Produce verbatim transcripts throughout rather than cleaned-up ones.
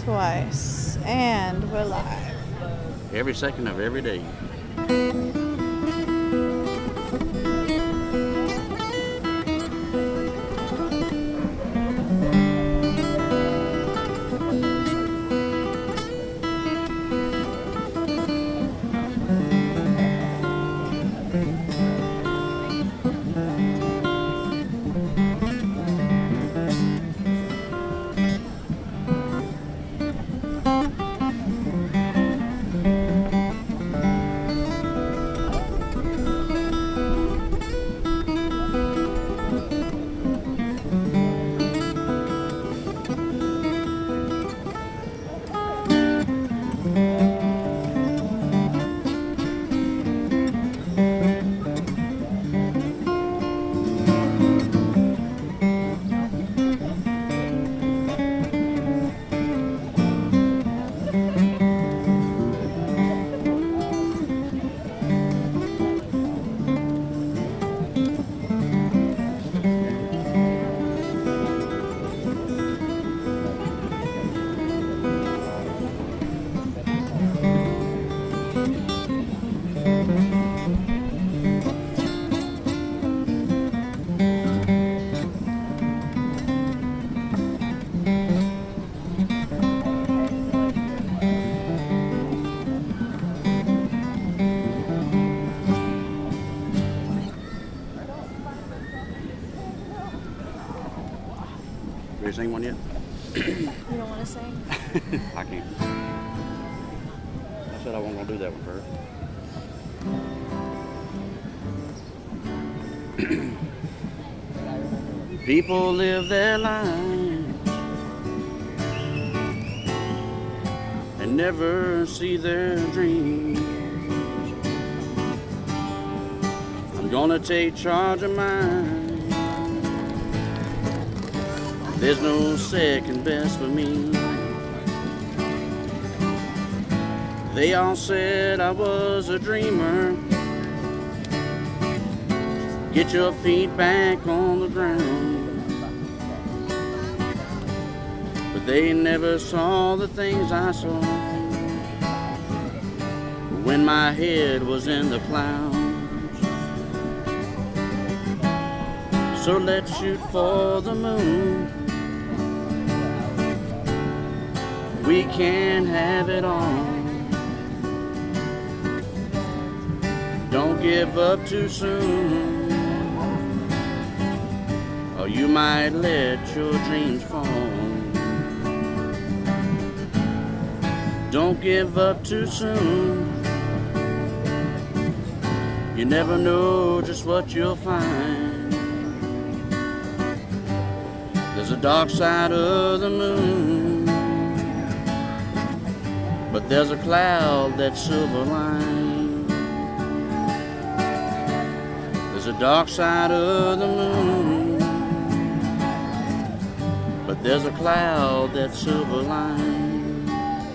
twice. And we're live. Every second of every day. Have you seen one yet? You don't want to sing? I can't. I said I wasn't going to do that one first. People live their lives and never see their dreams. I'm gonna take charge of mine. There's no second best for me. They all said I was a dreamer. Get your feet back on the ground. But they never saw the things I saw when my head was in the clouds. So let's shoot for the moon. We can have it all. Don't give up too soon, or you might let your dreams fall. Don't give up too soon. You never know just what you'll find. There's a dark side of the moon, but there's a cloud that's silver lined. There's a dark side of the moon, but there's a cloud that's silver lined.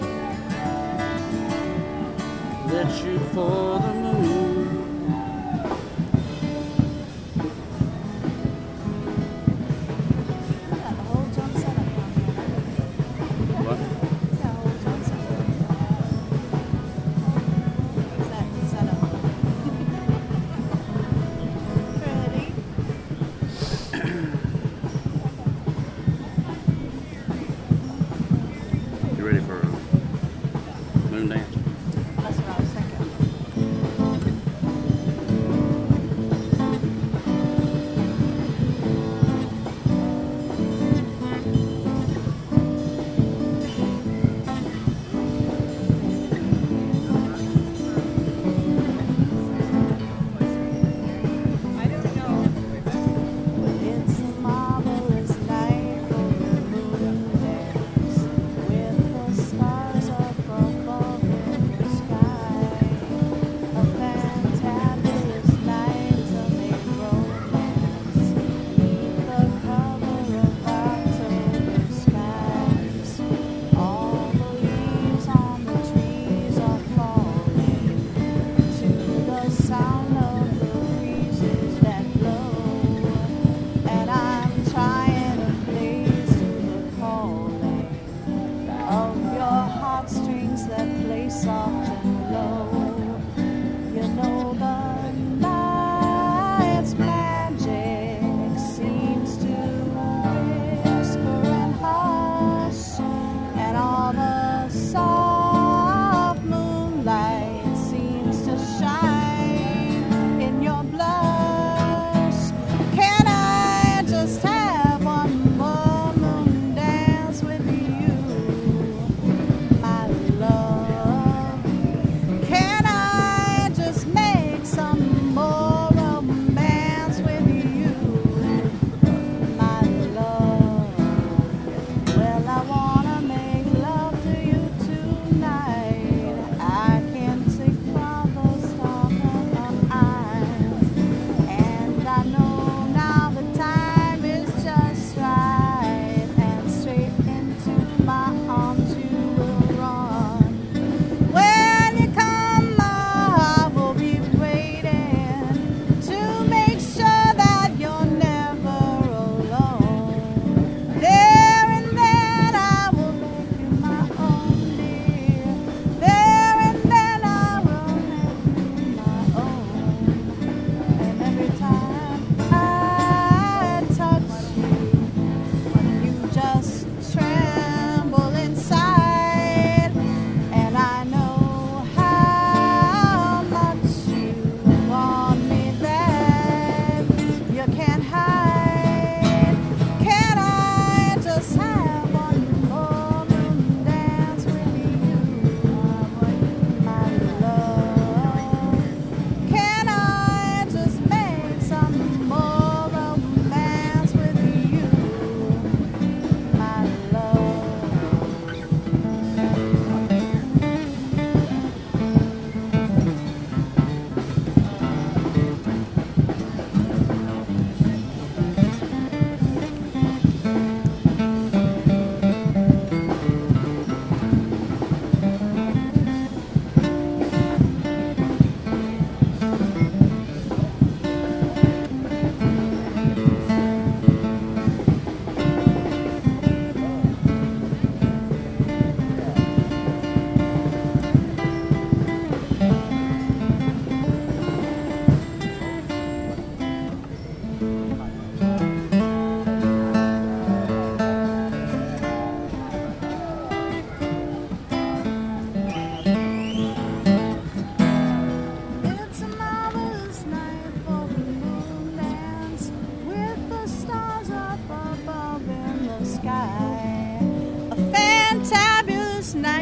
Let's shoot for the moon. You ready for a moon dance? That's what I was thinking. I don't know. It's a marvelous night for the moon dance with the stars.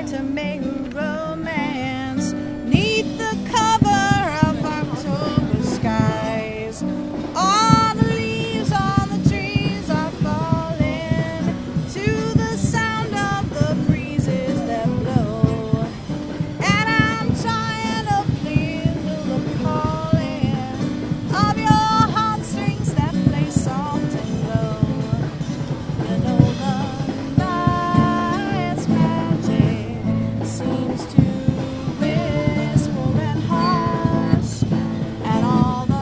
to make romance 'neath the cover of October skies. All the leaves on the trees are falling to the sound of the breezes that blow, and I'm trying to please the calling of your heartstrings that play soft and low. You know the night's magic seems to whisper and hush, and all the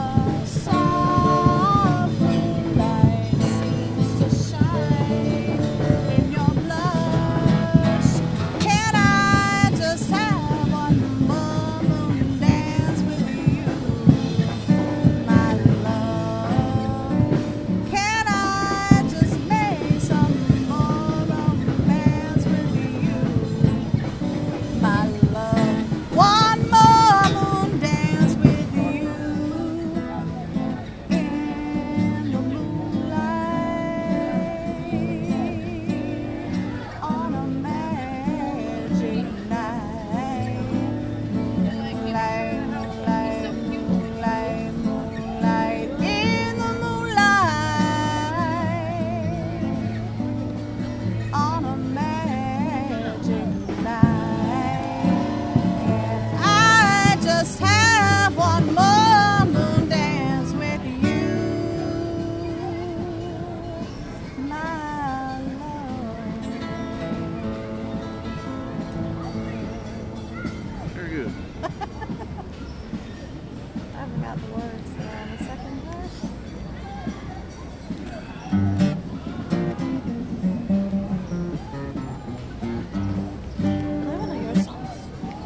soft moonlight seems to shine in your blush. Can I just have one more moon dance with you, my love? Can I just make some more romance with you, my love? One more moon dance with you in the moonlight on a magic night. Moonlight, moonlight, moonlight, moonlight in the moonlight on a magic night. I just have one more moon dance with you, my love. Very good. I forgot the words there on the second verse. I don't know your songs.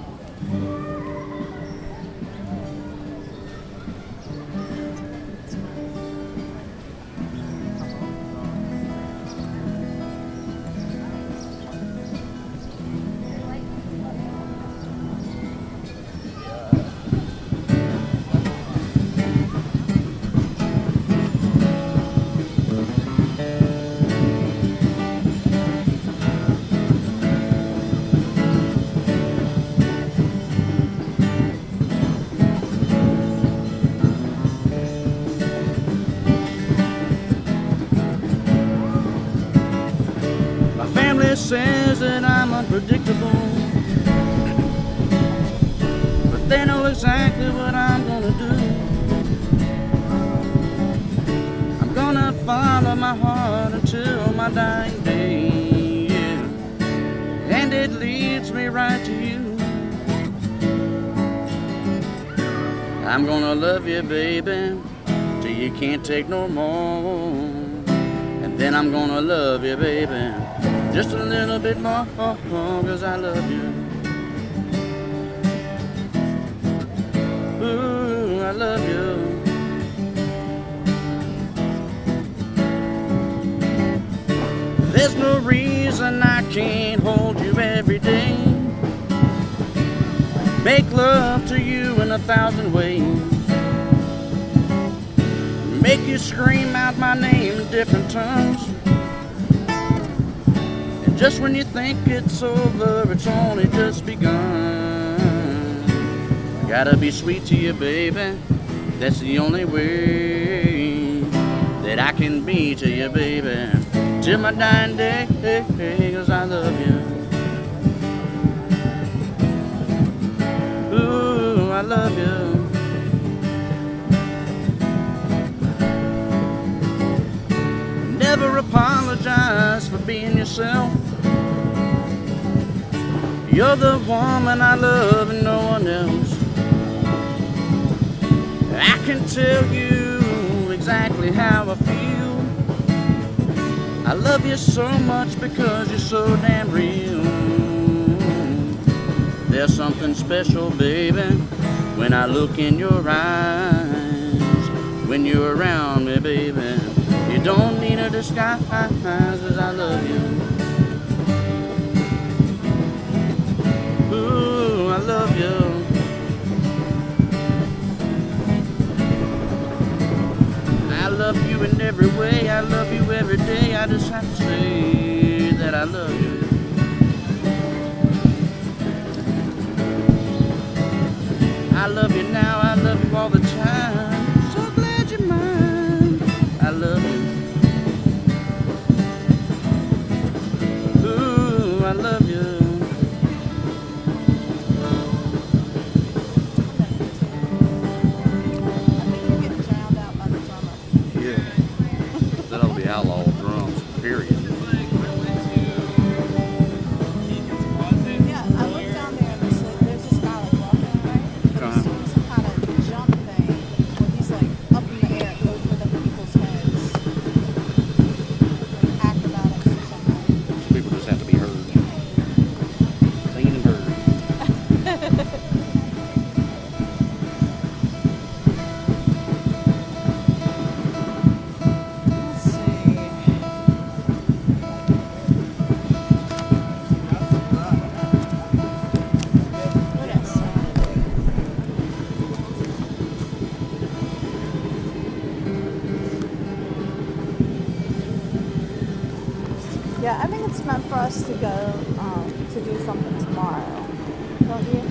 My family says that I'm unpredictable, but they know exactly what I'm gonna do. I'm gonna follow my heart until my dying day, yeah. And it leads me right to you. I'm gonna love you, baby, till you can't take no more. And then I'm gonna love you, baby, just a little bit more, cause I love you. Ooh, I love you. There's no reason I can't hold you every day, make love to you in a thousand ways, make you scream out my name in different tongues. And just when you think it's over, it's only just begun. Gotta be sweet to you, baby, that's the only way that I can be to you, baby, till my dying day, cause I love you. Ooh, I love you. Never apologize for being yourself. You're the woman I love and no one else. I can tell you exactly how I feel. I love you so much because you're so damn real. There's something special, baby, when I look in your eyes. When you're around me, baby, you don't need a disguise, cause I love you. Ooh, I love you. I love you in every way, I love you every day. I just have to say that I love you. I love you now, I love you all the time. So glad you're mine. I love you. Ooh, I love you. Yeah. That'll be outlaw drums, period. Yeah, I looked down there and there's, like, there's this guy like walking, right? But Uh-huh. he's doing some kind of jump thing where he's like up in the air over the people's heads. Like acrobatics or something. People just have to be heard. Seen and heard. Let's see. What else? Yeah, I think it's meant for us to go um, to do something tomorrow. Don't you?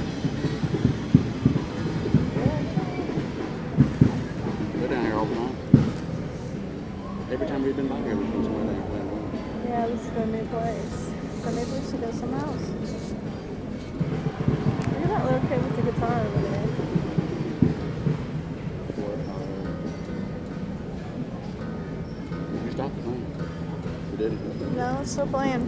Go down here all the time. Every time we've been by here, we've been somewhere there playing well. Yeah, this is the new place. So maybe we should go somewhere else. Look at that little kid with the guitar over there. You stopped the thing. We did. No, it's still playing.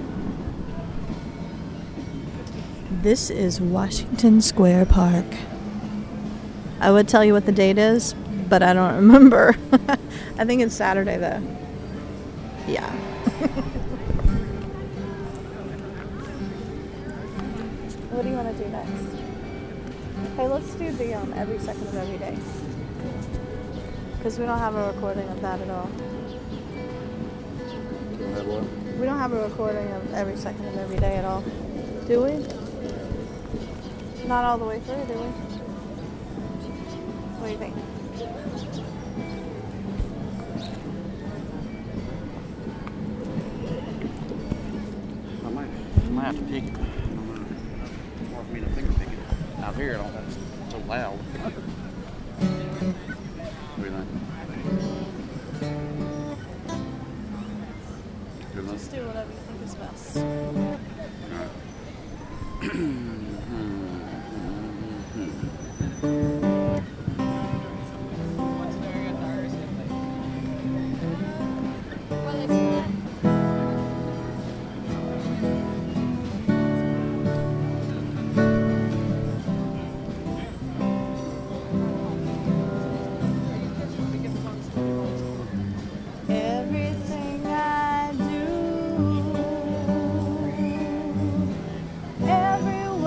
This is Washington Square Park. I would tell you what the date is, but I don't remember. I think it's Saturday though. Yeah. What do you want to do next? Hey, let's do the um, every second of every day. Because we don't have a recording of that at all. You don't have what? We don't have a recording of every second of every day at all. Do we? Not all the way through, do we? What do you think? I might, I might have to pick it. I don't know. It's hard for me to finger pick it. Out here, I don't know. It's so loud. What do you think? Good enough? Just do whatever you think is best. Everything I do, every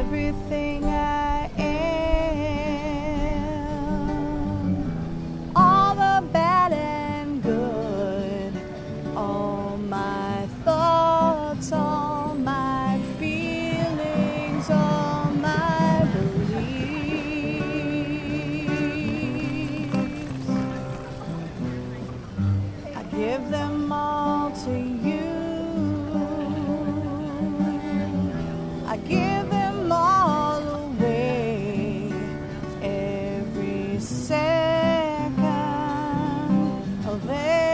everything I am, all the bad and good, all my thoughts, all my feelings, all my beliefs. I give them all to you. I give them all away every second of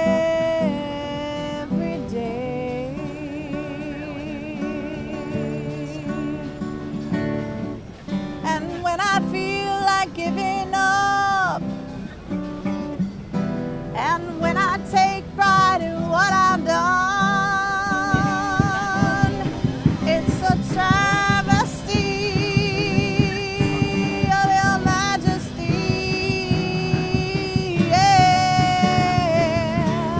every day. And when I feel like giving up, and when I take pride in what I've done, it's a travesty of your majesty, yeah.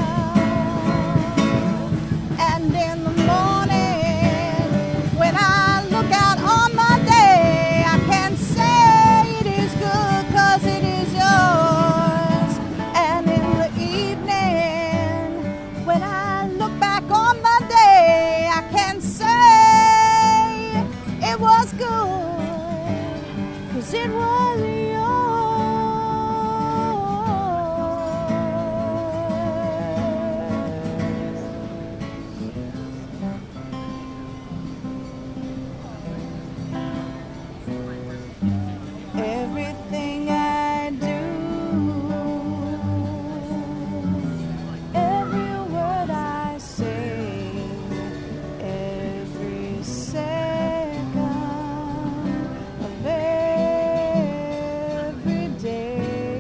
And in the morning, when I look out on my day, I can say it is good 'cause it is yours. And in the evening, when I look back on the day, I can say it was good, 'cause it was yours. Everything I do, every word I say, every second of every day.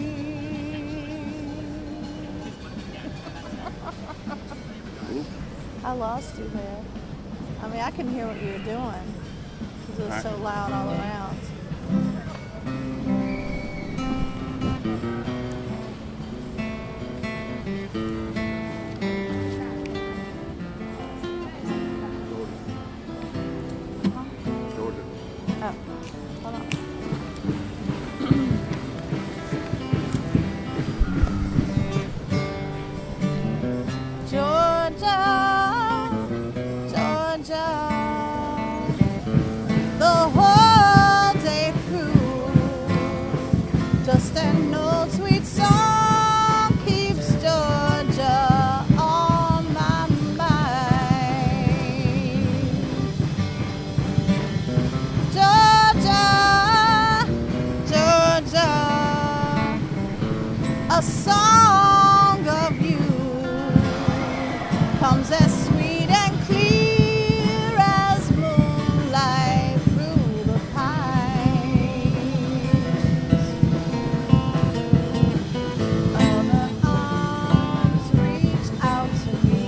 I lost you there. I mean, I can hear what you were doing because it was so loud all around. Oh, hold on. Georgia, Georgia, the whole day through, just an old sweet song keeps Georgia on my mind. Georgia, Georgia, a song of you comes as sweet and clear as moonlight through the pines. Other arms reach out to me,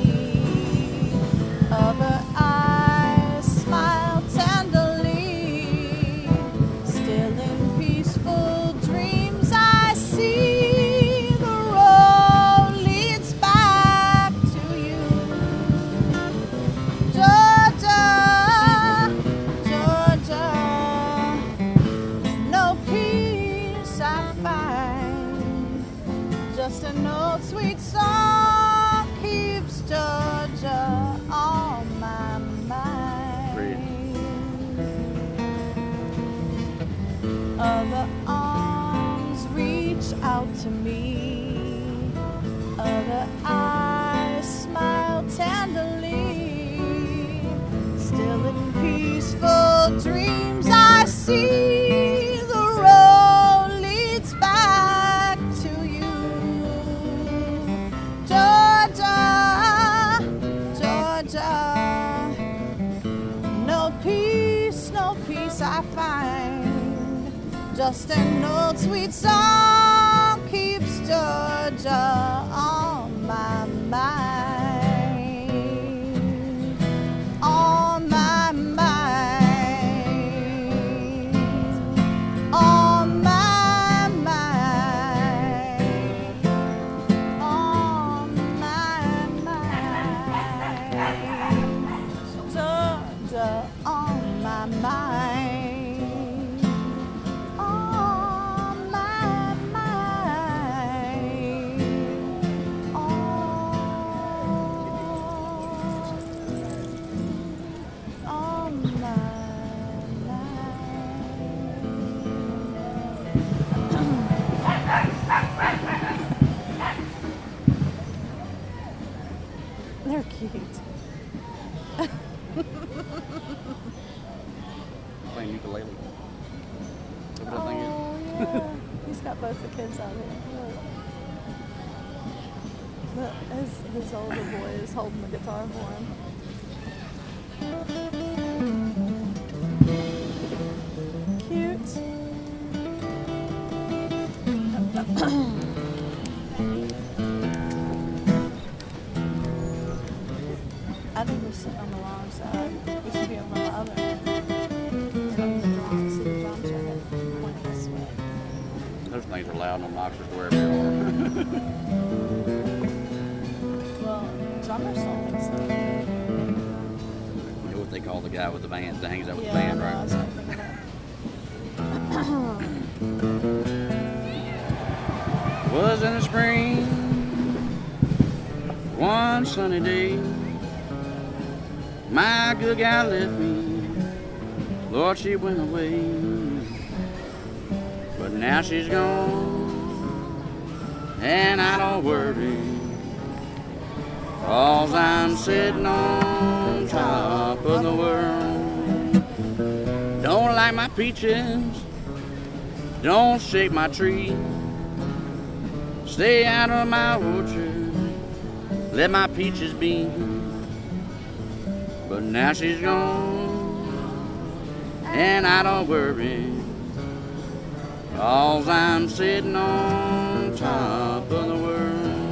other eyes smile tenderly, still in peaceful dreams I see the road leads back to you. Georgia, Georgia, no peace I find, just an old sweet song keeps Georgia on my mind. Other arms reach out to me, other eyes smile tenderly, still in peaceful dreams I see the road leads back to you. Georgia, Georgia, no peace, no peace I find, just an old sweet song keeps Georgia on my mind, on my mind, on my mind, on my mind, Georgia on my mind. ukulele. Look what that thing is. Oh, yeah. He's got both the kids out here. Look. But his, his older boy is holding the guitar for him. Cute. I think we're sitting on the wrong side. We should be on the other end. And on the drum, see the drum set pointing this way. Those things are loud on Oxford wherever you are. Well, drummers don't think so. You know what they call the guy with the band that hangs out with Yeah, the band, I know, I right? was thinking that. Was in the spring, one sunny day, my good gal left me, Lord, she went away, but now she's gone, and I don't worry, 'cause I'm sitting on top of the world. Don't like my peaches, don't shake my tree, stay out of my orchard, let my peaches be. But now she's gone, and I don't worry, 'cause I'm sitting on top of the world.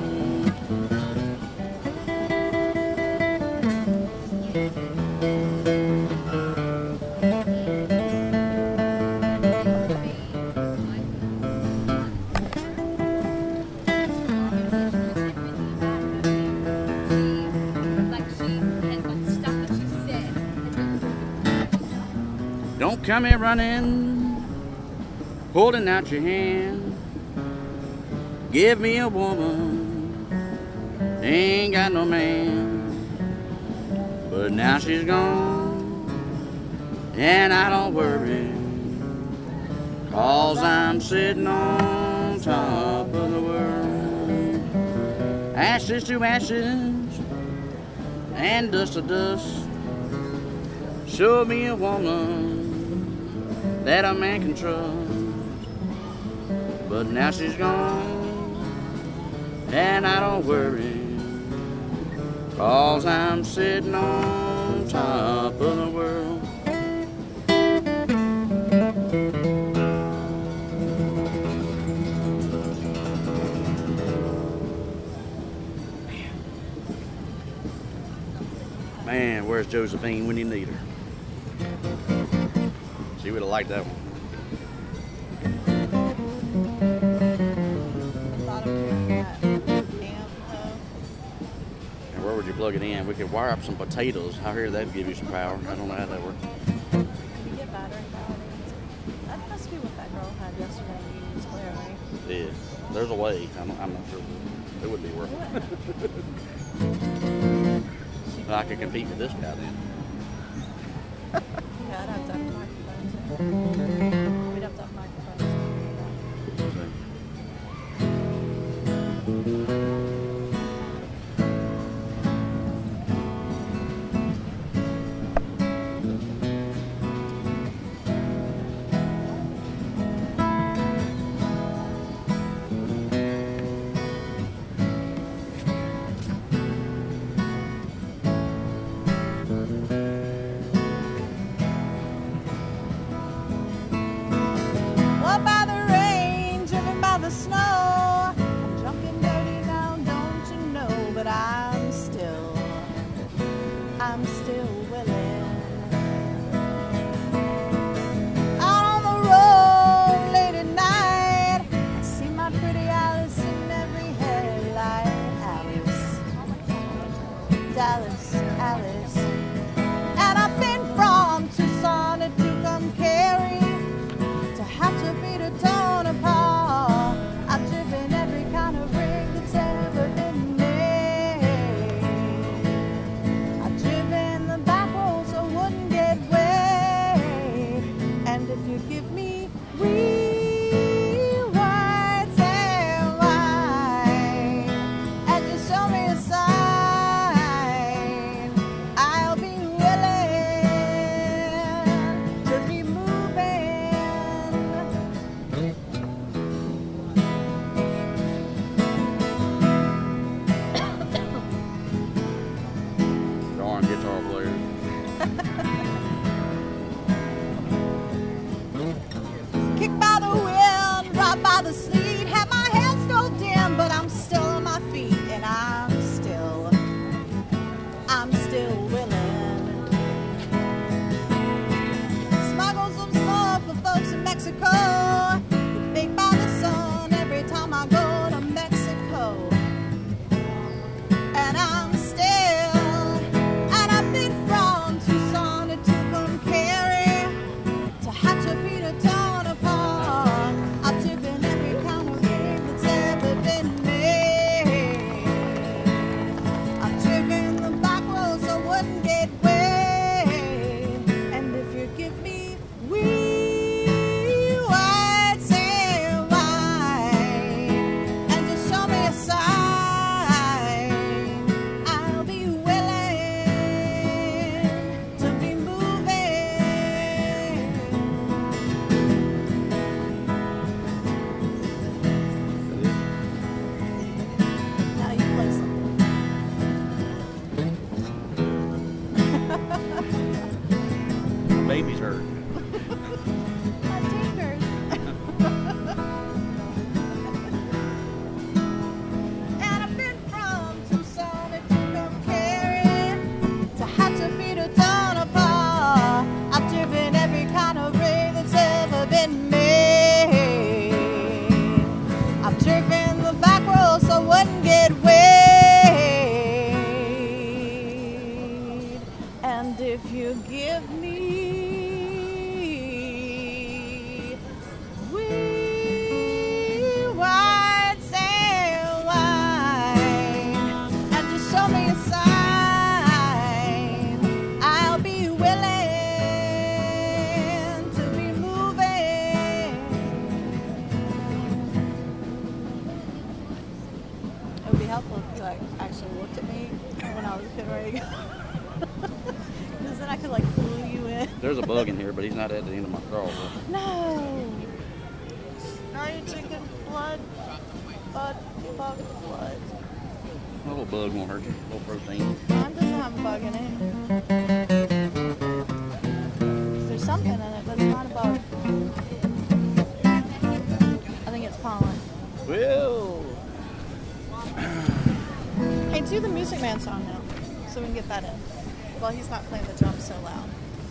Don't come here running, holding out your hand. Give me a woman, ain't got no man. But now she's gone, and I don't worry, 'cause I'm sitting on top of the world. Ashes to ashes, and dust to dust. Show me a woman that a man can trust. But now she's gone, and I don't worry, 'cause I'm sitting on top of the world. Man, where's Josephine when you need her? She would have liked that one. Thought of doing that amp though. And where would you plug it in? We could wire up some potatoes. I hear that'd give you some power. I don't know how that works. You get battery powered. That must be what that girl had yesterday in Union Square, right? Yeah, there's a way. I'm, I'm not sure. It would be worth it. I could compete with this guy then. Yeah, I'd have to have a microphone too. We'd have to have microphones too. What by the rain, driven by the snow. I'm jumping dirty now, don't you know? But I'm still, I'm still willing. Out on the road late at night, I see my pretty Alice in every headlight. Alice, Alice, Alice. And I've been from Tucson to Tucumcari, to have to beat a ton apart. I've driven every kind of rig that's ever been made. I've driven the back roads so I wouldn't get wet. And if you give me real white and wine, and you show me a sign, I'll be willing to be moved. out by the sleet, had my head so dim, but I'm still on my feet, and I'm still, I'm still willing. Smuggle some smoke for folks in Mexico, get baked by the sun every time I go to Mexico. And I'm still, and I've been from Tucson to Tucumcari to Hatchapee to Tonopah. I've driven every kind of rig that's ever been made. I've driven the back roads so I wouldn't get wet. And if you give me wee white sand wine and just show me a sign, I'll be willing to be moving. Now you play something. Baby's hurt. My fingers. And I've been from Tucson to Tucumcari to Hatchapee to Tonopah. I've driven every kind of rig that's ever been made. I've driven the back roads so I wouldn't get wet. And if you give me wee white sand wine and just show me a sign, I'll be willing to be moving. It would be helpful if you like actually looked at me when I was getting ready to go. Because then I could like pull you in. There's a bug in here, but he's not at the end of my crawl. No. Are you drinking blood? Bud, bug, blood. A little bug won't hurt you. A little protein. Mine doesn't have a bug in it. There's something in it, but it's not a bug. I think it's pollen. Well, Hey, do the Music Man song now, so we can get that in. Well, he's not playing the drums so loud.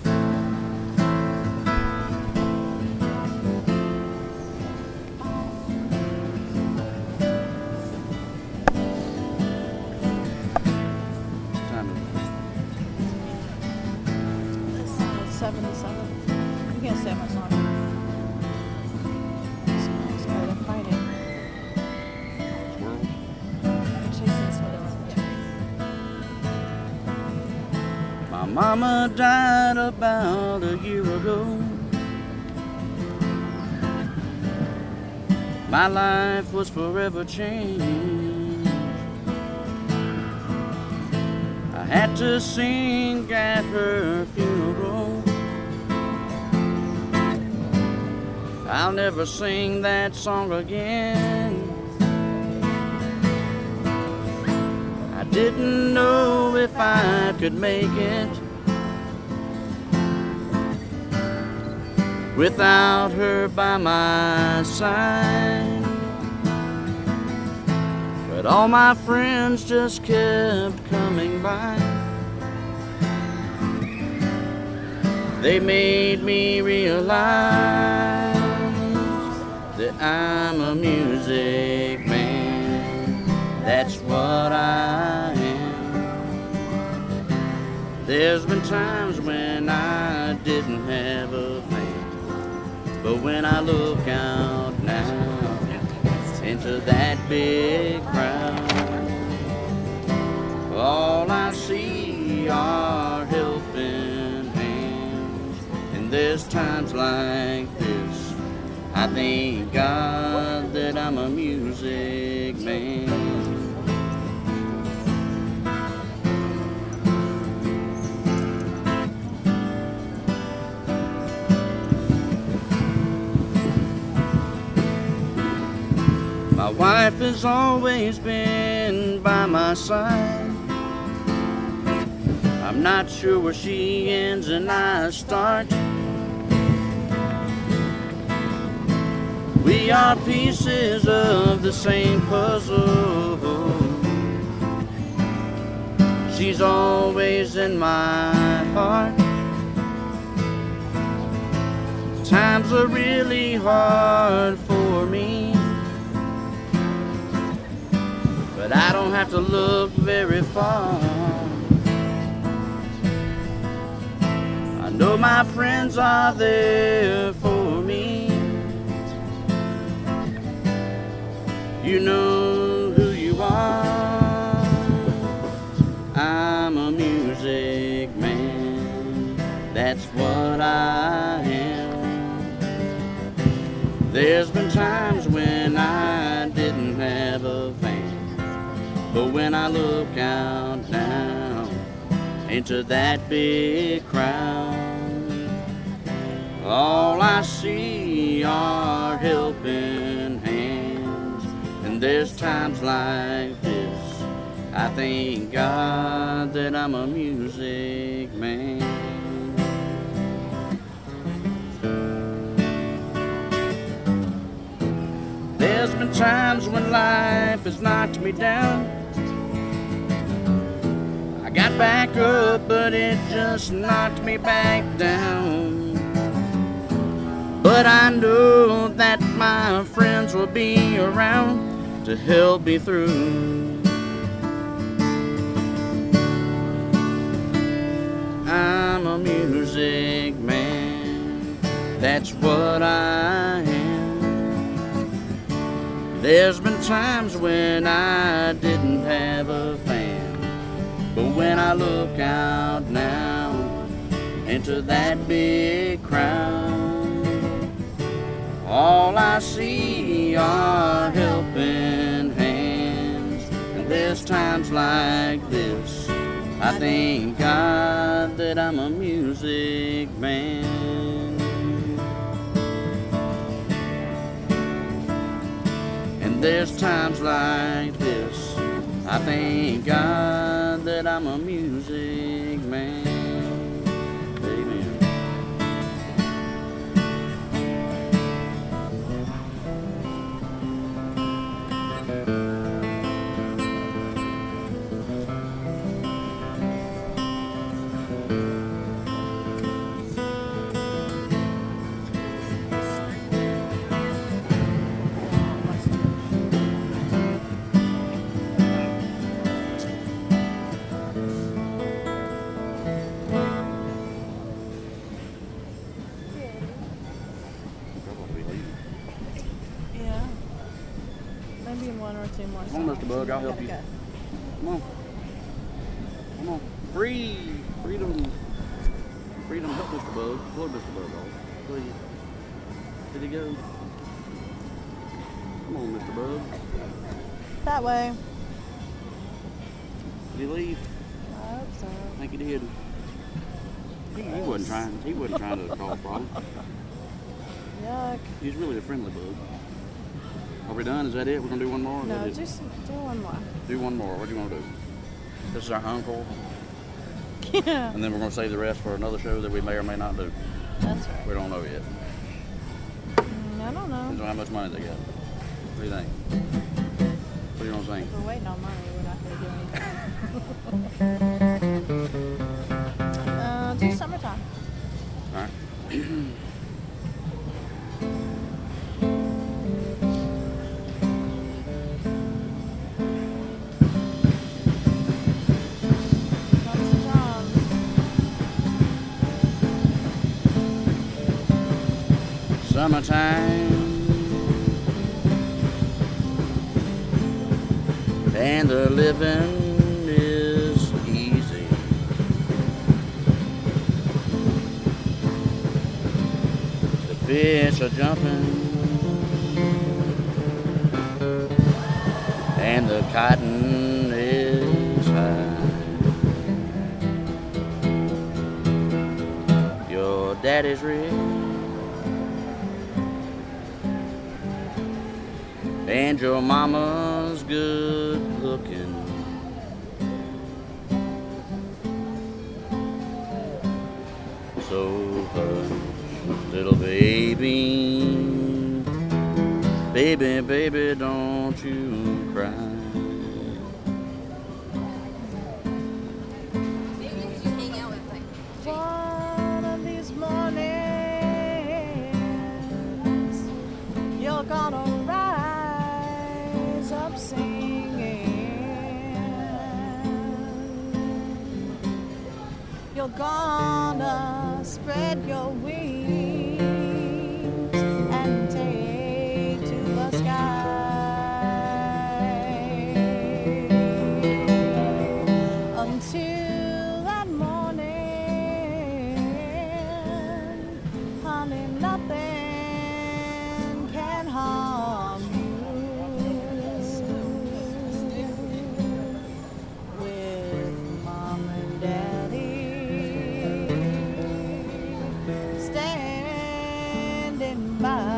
time is It's uh, seven to seven. You can't stay much longer. So, I'm scared of fighting. squirrel. I'm chasing squirrels. My mama died about a year ago. My life was forever changed. I had to sing at her funeral. I'll never sing that song again. I didn't know if I could make it without her by my side. But all my friends just kept coming by. They made me realize that I'm a music man. That's what I am. There's been times when I didn't have a plan, but when I look out now into that big crowd, all I see are helping hands. And there's times like this, I thank God that I'm a music man. My wife has always been by my side. I'm not sure where she ends and I start. We are pieces of the same puzzle. She's always in my heart. Times are really hard for me, but I don't have to look very far. I know my friends are there for me. You know who you are. I'm a music man, that's what I am. There's been times when I didn't have a fan, but when I look out now into that big crowd, all I see are helping hands. And there's times like this, I thank God that I'm a music man. There's been times when life has knocked me down. I got back up, but it just knocked me back down. But I know that my friends will be around to help me through. I'm a music man, that's what I am. There's been times when I didn't have a fan, but when I look out now into that big crowd, all I see are helping hands. And there's times like this, I thank God that I'm a music man. There's times like this, I thank God that I'm a music man. Amen. Maybe one or two more. Come on, Mister Bug, I'll help you. Go. Come on. Come on. Free. Freedom. Freedom. Help Mister Bug. Pull Mister Bug off. Please. Did he go? Come on, Mister Bug. That way. Did he leave? I hope so. I think he did. He, he wasn't trying. He wasn't trying to cause a problem. Yuck. He's really a friendly bug. Are we done? Is that it? We're gonna do one more? Or is No, that it? just do one more. Do one more. What do you want to do? This is our encore, Yeah. and then we're gonna save the rest for another show that we may or may not do. That's right. We don't know yet. Mm, I don't Depends know. on how much money they got. What do you think? What do you want to think? If we're waiting on money, we're not going to do anything. uh, do summertime. All right. Summertime, and the living is easy. The fish are jumping, and the cotton is high. Your daddy's rich, and your mama's good looking. So hush, little baby, Baby, baby, don't you cry. One of these mornings, you're gonna rise up singing. You're gonna spread your wings and take to the sky until that morning, honey, nothing can harm you. With mom and daddy standing by.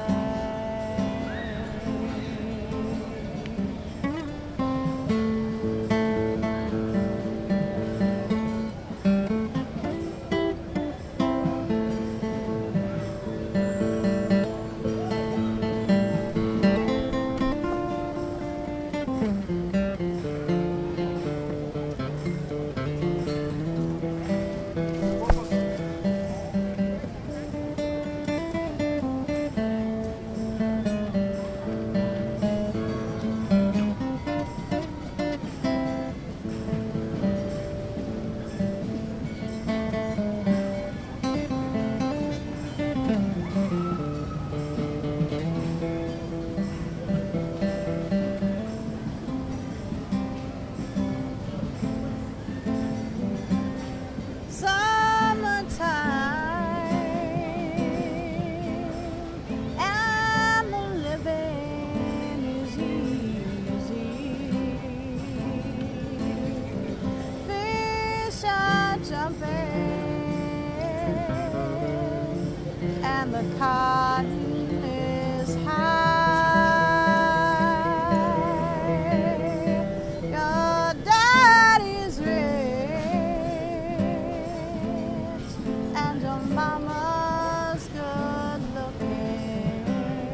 And the cotton is high. Your daddy's rich and your mama's good looking.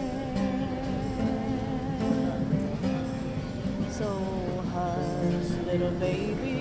So hush, little baby.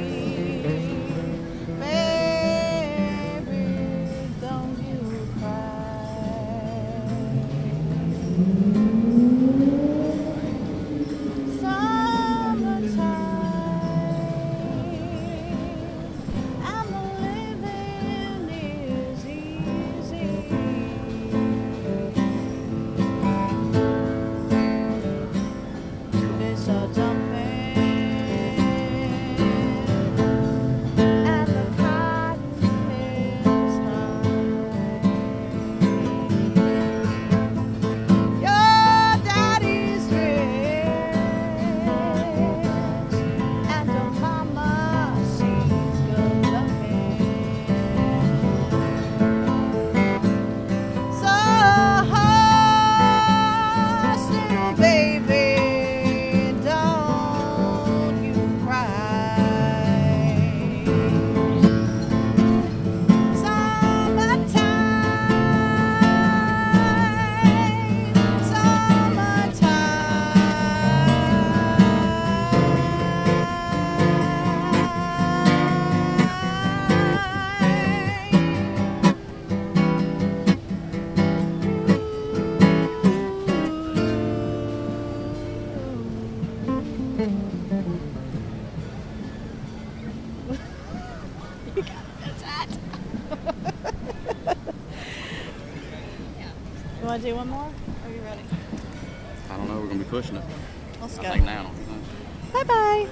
You want to do one more? Are you ready? I don't know. We're going to be pushing it. Let's I go. think now. Bye-bye.